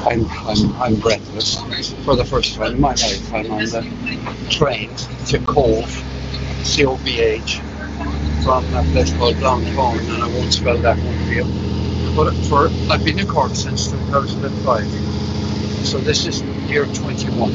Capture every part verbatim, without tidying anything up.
I'm, I'm, I'm breathless. For the first time in my life, I'm on the train to Cove, C O V H, from a place called Downtown, and I won't spell that one for you. But for I've been in Cork since two thousand five, so this is year twenty-one,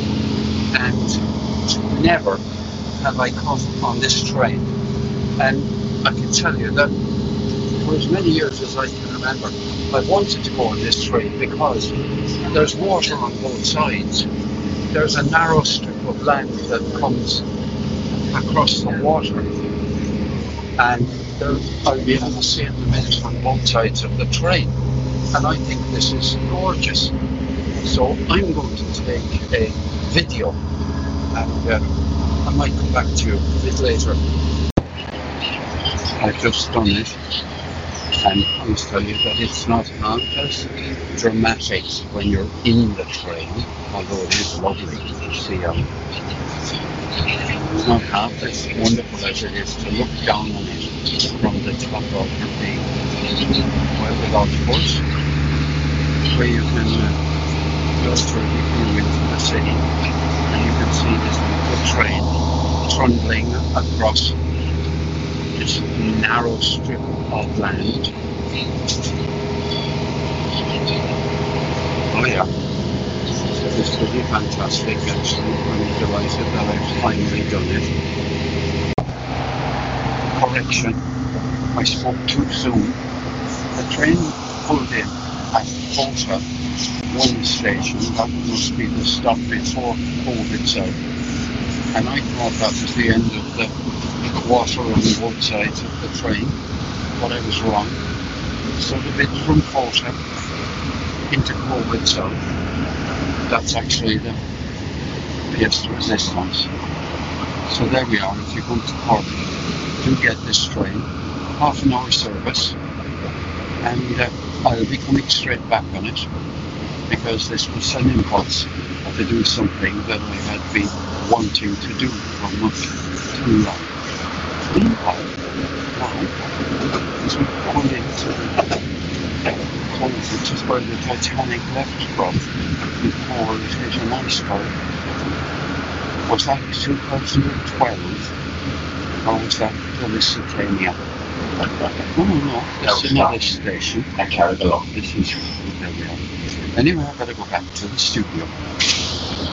and never have I come on this train. And I can tell you that for as many years as I can remember, I've wanted to go on this train because there's water on both sides. There's a narrow strip of land that comes across the water, and there, I'll be able to see in the minute on both sides of the train. And I think this is gorgeous. So I'm going to take a video, and uh, I might come back to you a bit later. I've just done it, and I must tell you that it's not half as dramatic when you're in the train, although it is lovely to see out. It's not half as wonderful as it is to look down on it from the top of the, well, the golf course, where you can uh, go through the view into the city, and you can see this little train trundling across this narrow strip of land. Oh yeah, it's really fantastic actually. I'm delighted that I've finally done it. Correction, I spoke too soon. The train pulled in at Fota, one station, that must be the stop before Cove itself. And I thought that was the end of the water on both sides of the train, but I was wrong. So the bit from Fota into Cove itself, that's actually the pièce de resistance. So there we are. If you come to Cork, do get this train, half an hour service, and uh, I'll be coming straight back on it, because this was an impulse to do something that I had been wanting to do for much too long. Meanwhile, now, as we pulled into Cove, which is where the Titanic left from, before it hit an iceberg, was that two thousand twelve, or was that the Lusitania? No, no, no, it's another station. I carried along. This is, there we are. Anyway, I've got to go back to the studio.